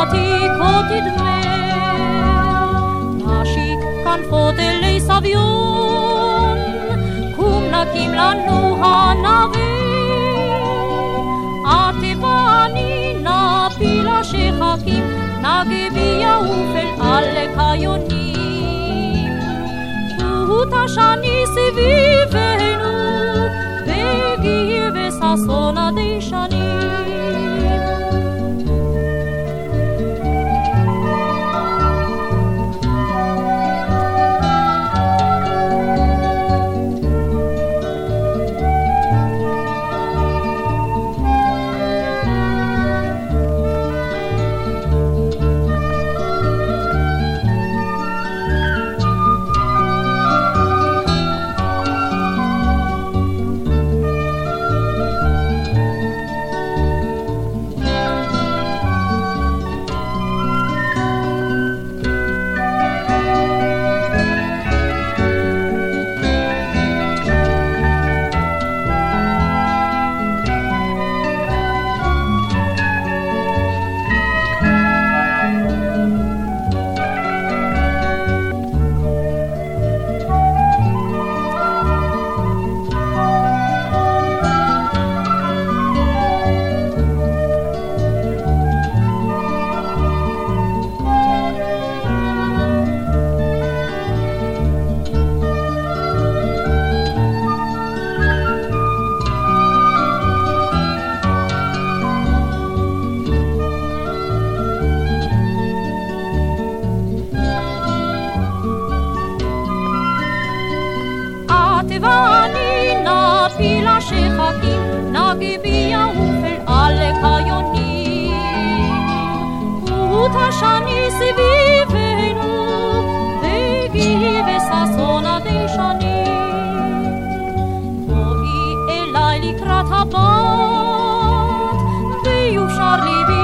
עתיקות תדמה, נשיק כנפות אלי סביון, קום נקים לנו הנביא, עטבה אני נפיל השחקים, נגבי יעוף אל עלק היונים, ותשני סביבנו, בגיא וששון עדי שנים. ואני נפיל השחקים, נגבי יעוף אל עלק היונים, ותשני סביבנו, בגיא וששון עדי שנים. בואי אליי לקראת הבת, ויושר ליבי